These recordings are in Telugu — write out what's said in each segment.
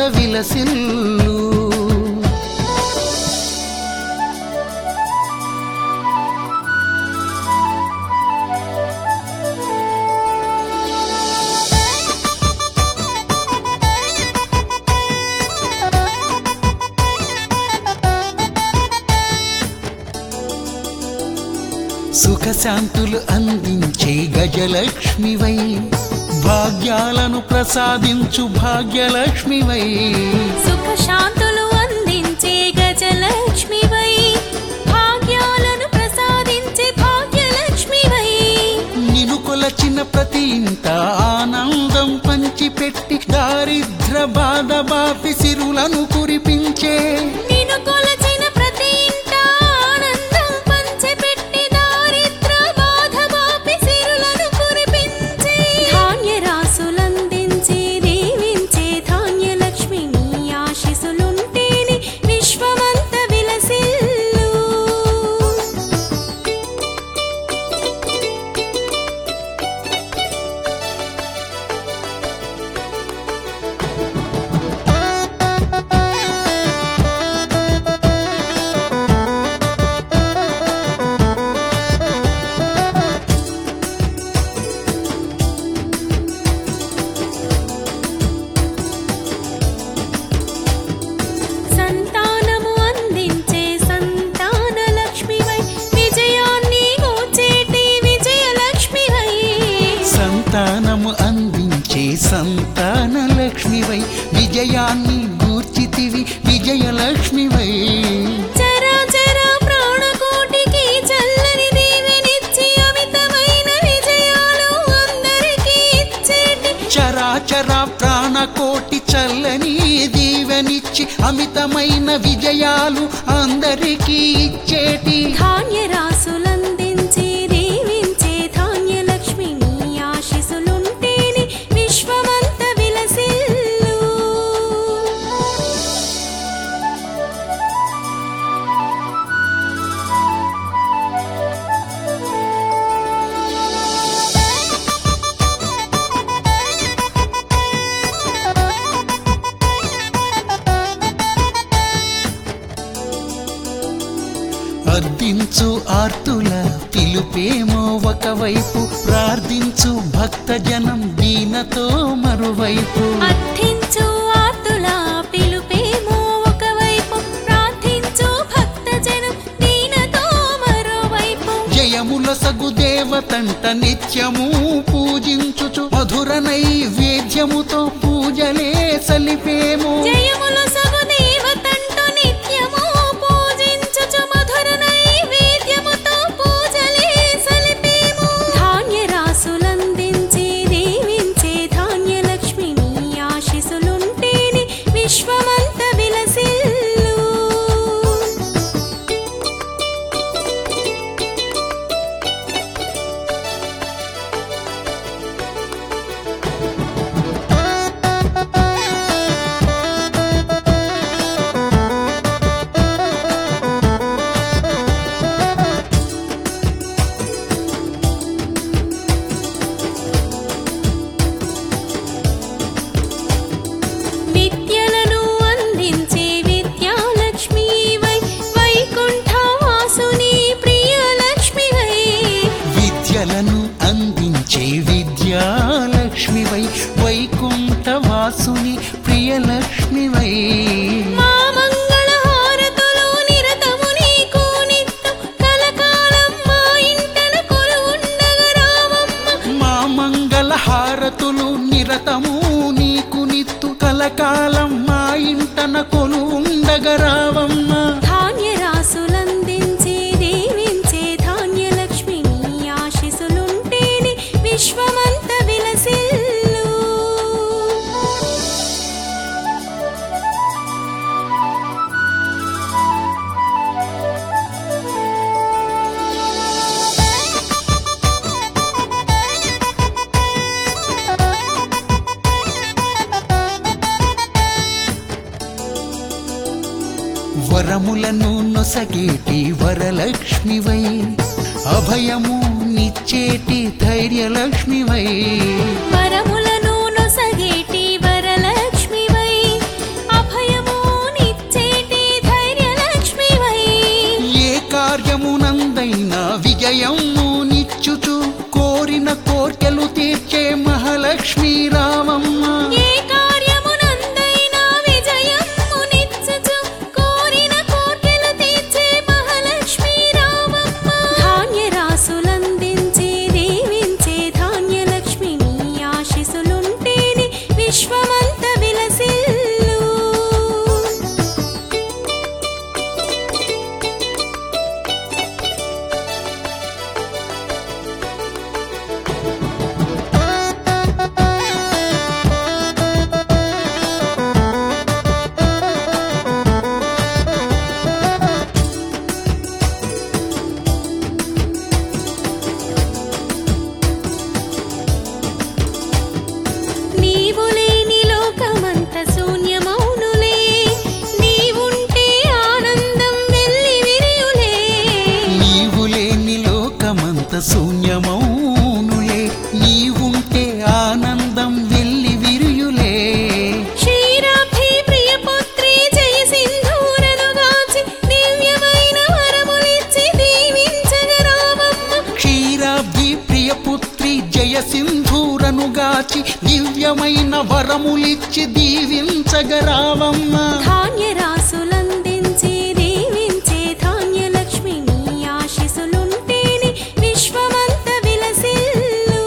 విలసిల్లు. సుఖశాంతులు అందించే గజలక్ష్మివై, భాగ్యాలను ప్రసాదించు భాగ్యలక్ష్మివై. సుఖశాంతులు అందించే గజలక్ష్మివై, భాగ్యాలను ప్రసాదించే భాగ్యలక్ష్మివై. నిన్ను కొలచిన ప్రతి ఇంట ఆనందం పంచిపెట్టి దారిద్ర బాధ బాపి సిరులను కురిపించే. నిన్ను కొలచిన ప్రతి ఇంట ఆనందం పంచిపెట్టి దారిద్ర బాధ బాపి సిరులను కురిపించే. ధాన్యరాశులందించి దీవించే ధాన్యలక్ష్మి, నీ ఆశీస్సులుంటేనే విశ్వమంత విలసిల్లు. సంతానము అందించే సంతానలక్ష్మివై, విజయాన్ని గూర్చేటి విజయలక్ష్మివై. సంతానము అందించే సంతానలక్ష్మివై, విజయాన్ని గూర్చితివి విజయలక్ష్మివై. చరాచర ప్రాణకోటికి చల్లని దీవెనిచ్చి అమితమైన విజయాలు అందరికీ ఇచ్చేటి. చరాచర ప్రాణకోటి చల్లని దీవెనిచ్చి అమితమైన విజయాలు అందరికీ ఇచ్చేటి. ధాన్యరాశులందించి దీవించే ధాన్యలక్ష్మి, నీ ఆశీస్సులుంటేనే విశ్వమంత విలసిల్లు. అర్థించు ఆర్తుల పిలుపేమో ఒకవైపు, ప్రార్థించు భక్తజనం దీనతో మరువైపు. అర్థించు ఆర్తుల పిలుపేమో ఒకవైపు, ప్రార్థించు భక్తజనం దీనతో మరోవైపు. జయముల సగు దేవతంట నిత్యము పూజించుచు మధుర నైవేద్యముతో పూజలే సలిపేము. జయముల సగు దేవతంట నిత్యము పూజించుచు మధుర నైవేద్యముతో పూజలే సలిపేము. ధాన్యరాశులందించి దీవించే ధాన్యలక్ష్మి, నీ ఆశీస్సులుంటేనే విశ్వమంత విలసిల్లు. విద్యలను అందించే విద్యాలక్ష్మివై, వైకుంఠవాసుని ప్రియలక్ష్మివై. విద్యలను అందించే విద్యాలక్ష్మివై, వైకుంఠవాసుని ప్రియలక్ష్మివై. మా మంగళ హారతులు నిరతము నీకు నిత్తు, కలకాలం మా ఇంటన కొలువుండగ రావమ్మ. మా మంగళ హారతులు నిరతము నీకు నిత్తు, కలకాలం మా ఇంటన కొలువుండగరావమ్మ. ధాన్యరాశులందించి దీవించే ధాన్యలక్ష్మి, నీ ఆశీస్సులుంటేనే విశ్వమంత విలసిల్లు. వరములను నొసగేటి వరలక్ష్మివై, అభయము నిచ్చేటి ధైర్యలక్ష్మివై. వరములను నొసగేటి వరలక్ష్మివై, కాచి దివ్యమైన వరములిచ్చి దీవించగరావమ్మ. ధాన్యరాసులందించి దీవించే ధాన్యలక్ష్మి నీ ఆశీసులుంటేనే విశ్వమంత విలసిల్లు.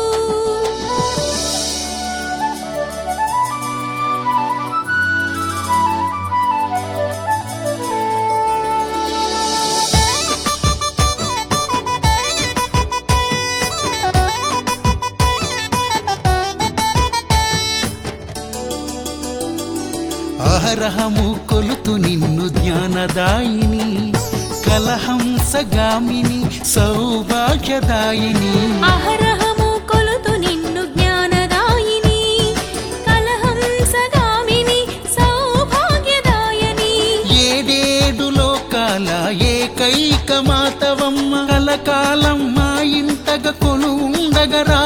అహరహము కొలుతు నిన్ను జ్ఞానదాయిని, కలహంసగామిని సౌభాగ్యదాయిని. అహరహము కొలుతు నిన్ను జ్ఞానదాయిని, కలహంసగామిని సౌభాగ్యదాయని. ఏడేడు లోకాల ఏకైక మాతవమ్మ, కలకాలం మా ఇంటగ కొను ఉండగరా